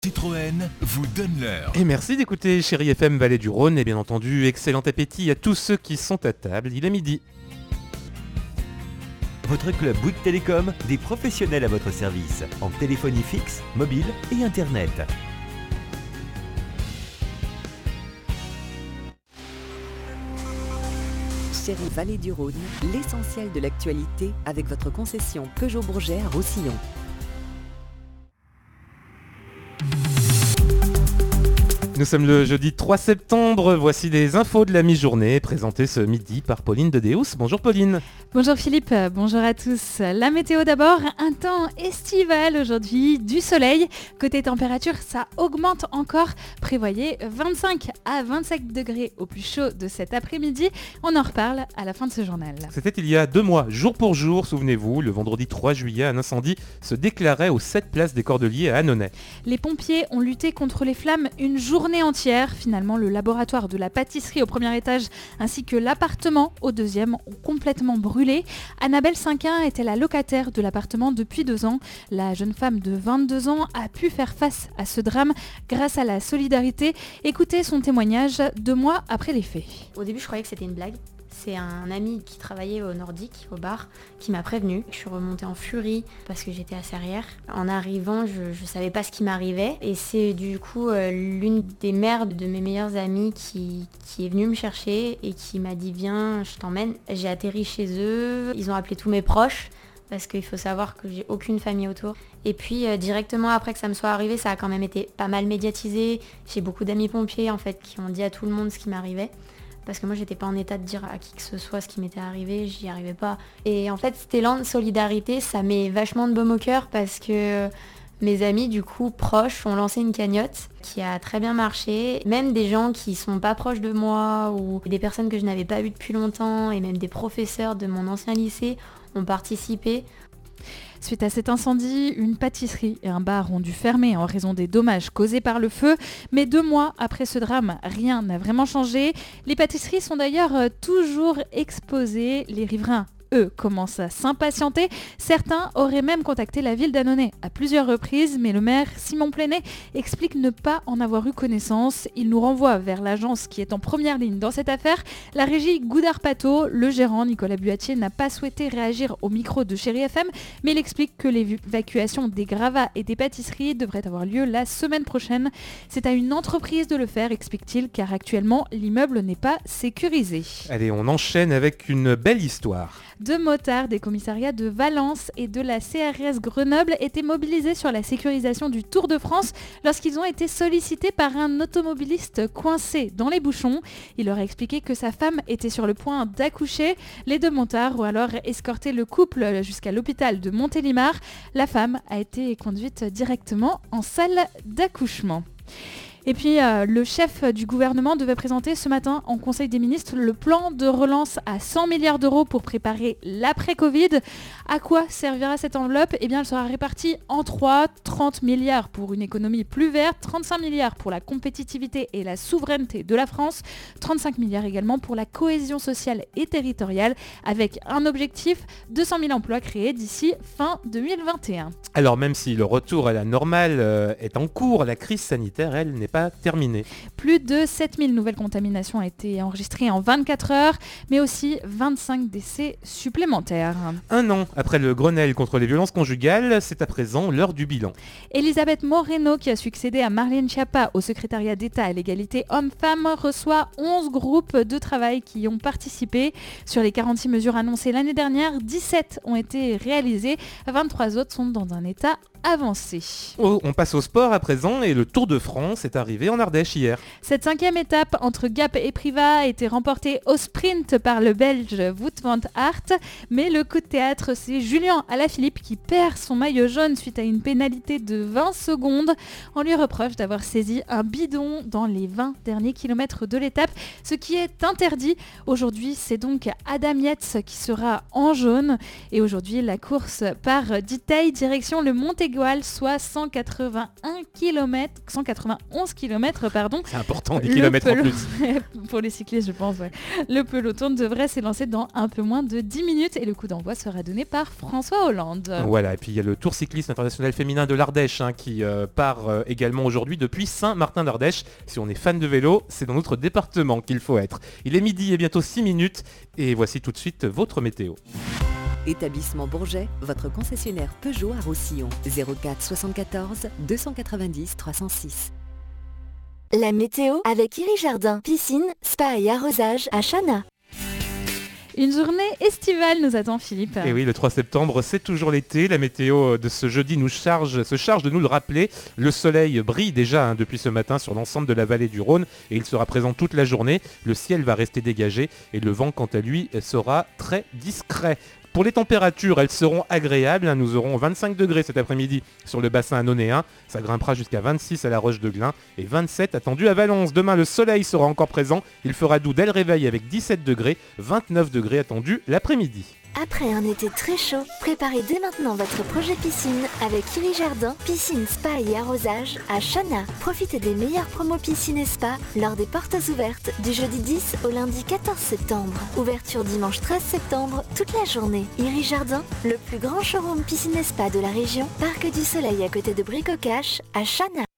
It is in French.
Citroën vous donne l'heure. Et merci d'écouter Chérie FM Vallée du Rhône et bien entendu, excellent appétit à tous ceux qui sont à table, il est midi. Votre club Bouygues Télécom, des professionnels à votre service, en téléphonie fixe, mobile et internet. Chérie Vallée du Rhône, l'essentiel de l'actualité avec votre concession Peugeot Bourget à Roussillon. Nous sommes le jeudi 3 septembre, voici les infos de la mi-journée présentées ce midi par Pauline de Deus. Bonjour Pauline. Bonjour Philippe, bonjour à tous. La météo d'abord, un temps estival aujourd'hui, du soleil. Côté température, ça augmente encore. Prévoyez 25 à 27 degrés au plus chaud de cet après-midi. On en reparle à la fin de ce journal. C'était il y a 2 mois, jour pour jour, souvenez-vous, le vendredi 3 juillet, un incendie se déclarait aux 7 places des Cordeliers à Annonay. Les pompiers ont lutté contre les flammes une journée entière. Finalement, le laboratoire de la pâtisserie au premier étage ainsi que l'appartement au deuxième ont complètement brûlé. Annabelle Cinquin était la locataire de l'appartement depuis 2 ans. La jeune femme de 22 ans a pu faire face à ce drame grâce à la solidarité. Écoutez son témoignage 2 mois après les faits. Au début, je croyais que c'était une blague. C'est un ami qui travaillait au Nordique, au bar, qui m'a prévenu. Je suis remontée en furie parce que j'étais à Serrières. En arrivant, je savais pas ce qui m'arrivait. Et c'est du coup l'une des mères de mes meilleures amies qui est venue me chercher et qui m'a dit « Viens, je t'emmène ». J'ai atterri chez eux. Ils ont appelé tous mes proches parce qu'il faut savoir que j'ai aucune famille autour. Et puis directement après que ça me soit arrivé, ça a quand même été pas mal médiatisé. J'ai beaucoup d'amis pompiers en fait qui ont dit à tout le monde ce qui m'arrivait. Parce que moi j'étais pas en état de dire à qui que ce soit ce qui m'était arrivé, j'y arrivais pas. Et en fait cet élan de solidarité, ça met vachement de baume au cœur parce que mes amis du coup proches ont lancé une cagnotte qui a très bien marché. Même des gens qui sont pas proches de moi ou des personnes que je n'avais pas vues depuis longtemps et même des professeurs de mon ancien lycée ont participé. Suite à cet incendie, une pâtisserie et un bar ont dû fermer en raison des dommages causés par le feu. Mais 2 mois après ce drame, rien n'a vraiment changé. Les pâtisseries sont d'ailleurs toujours exposées. Les riverains, eux, commencent à s'impatienter. Certains auraient même contacté la ville d'Annonay à plusieurs reprises, mais le maire Simon Plenet explique ne pas en avoir eu connaissance. Il nous renvoie vers l'agence qui est en première ligne dans cette affaire, la régie Goudard-Pateau. Le gérant Nicolas Buatier n'a pas souhaité réagir au micro de Chérie FM, mais il explique que l'évacuation des gravats et des pâtisseries devrait avoir lieu la semaine prochaine. C'est à une entreprise de le faire, explique-t-il, car actuellement l'immeuble n'est pas sécurisé. Allez, on enchaîne avec une belle histoire. 2 motards des commissariats de Valence et de la CRS Grenoble étaient mobilisés sur la sécurisation du Tour de France lorsqu'ils ont été sollicités par un automobiliste coincé dans les bouchons. Il leur a expliqué que sa femme était sur le point d'accoucher. Les 2 motards ont alors escorté le couple jusqu'à l'hôpital de Montélimar. La femme a été conduite directement en salle d'accouchement. Et puis le chef du gouvernement devait présenter ce matin en Conseil des ministres le plan de relance à 100 milliards d'euros pour préparer l'après-Covid. À quoi servira cette enveloppe ? Eh bien, elle sera répartie en 3, 30 milliards pour une économie plus verte, 35 milliards pour la compétitivité et la souveraineté de la France, 35 milliards également pour la cohésion sociale et territoriale, avec un objectif, 200 000 emplois créés d'ici fin 2021. Alors même si le retour à la normale est en cours, la crise sanitaire, elle, n'est pas terminée. Plus de 7000 nouvelles contaminations ont été enregistrées en 24 heures, mais aussi 25 décès supplémentaires. 1 an après le Grenelle contre les violences conjugales, c'est à présent l'heure du bilan. Elisabeth Moreno, qui a succédé à Marlène Schiappa au secrétariat d'État à l'égalité hommes-femmes, reçoit 11 groupes de travail qui y ont participé. Sur les 46 mesures annoncées l'année dernière, 17 ont été réalisées, 23 autres sont dans un état avancé. On passe au sport à présent et le Tour de France est arrivé en Ardèche hier. Cette 5e étape entre Gap et Privas a été remportée au sprint par le Belge Wout van Aert, mais le coup de théâtre, c'est Julien Alaphilippe qui perd son maillot jaune suite à une pénalité de 20 secondes. On lui reproche d'avoir saisi un bidon dans les 20 derniers kilomètres de l'étape, ce qui est interdit. Aujourd'hui, c'est donc Adam Yates qui sera en jaune. Et aujourd'hui, la course part d'Itaï direction le Montéglise Grégoire, soit 191 km. C'est important, 10 km en plus. Pour les cyclistes, je pense, ouais. Le peloton devrait s'élancer dans un peu moins de 10 minutes et le coup d'envoi sera donné par François Hollande. Voilà, et puis il y a le Tour cycliste international féminin de l'Ardèche qui part également aujourd'hui depuis Saint-Martin-d'Ardèche. Si on est fan de vélo, c'est dans notre département qu'il faut être. Il est midi et bientôt 6 minutes et voici tout de suite votre météo. Établissement Bourget, votre concessionnaire Peugeot à Roussillon. 04 74 290 306. La météo avec Iri Jardin, piscine, spa et arrosage à Chana. Une journée estivale nous attend, Philippe. Et oui, le 3 septembre, c'est toujours l'été. La météo de ce jeudi se charge de nous le rappeler. Le soleil brille déjà depuis ce matin sur l'ensemble de la vallée du Rhône et il sera présent toute la journée. Le ciel va rester dégagé et le vent, quant à lui, sera très discret. Pour les températures, elles seront agréables. Nous aurons 25 degrés cet après-midi sur le bassin annonéen. Ça grimpera jusqu'à 26 à la Roche de Glin et 27 attendus à Valence. Demain, le soleil sera encore présent. Il fera doux dès le réveil avec 17 degrés, 29 degrés attendus l'après-midi. Après un été très chaud, préparez dès maintenant votre projet piscine avec Iri Jardin, piscine, spa et arrosage à Chana. Profitez des meilleures promos piscine et spa lors des portes ouvertes du jeudi 10 au lundi 14 septembre. Ouverture dimanche 13 septembre toute la journée. Iri Jardin, le plus grand showroom piscine et spa de la région, Parc du Soleil à côté de Bricocache à Chana.